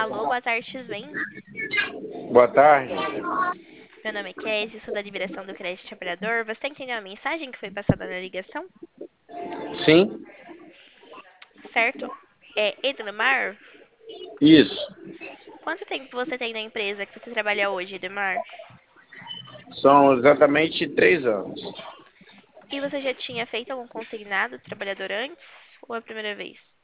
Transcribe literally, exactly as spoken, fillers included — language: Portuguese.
Alô, boa tarde, tudo bem? Boa tarde. Meu nome é Cassie, sou da liberação do crédito trabalhador. Você entendeu a mensagem que foi passada na ligação? Sim, Certo? É Edmar? isso. Quanto tempo você tem na empresa que você trabalha hoje, Edmar? São exatamente três anos. E você já tinha feito algum consignado trabalhador antes ou é a primeira vez?